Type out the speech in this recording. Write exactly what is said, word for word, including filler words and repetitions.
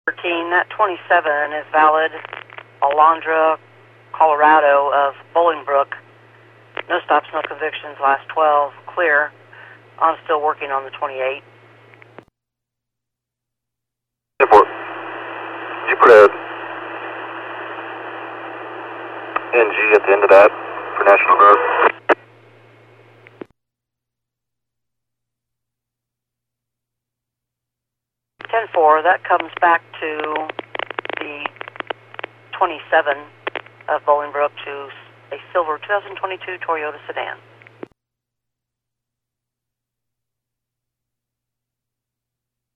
thirteen, that twenty-seven is valid. Alondra, Colorado of Bolingbrook. No stops, no convictions, last twelve, clear. I'm still working on the twenty-eight. Airport. You put a N G at the end of that for National Guard. ten four, that comes back to the twenty-seven of Bolingbrook to a silver two thousand twenty-two Toyota sedan.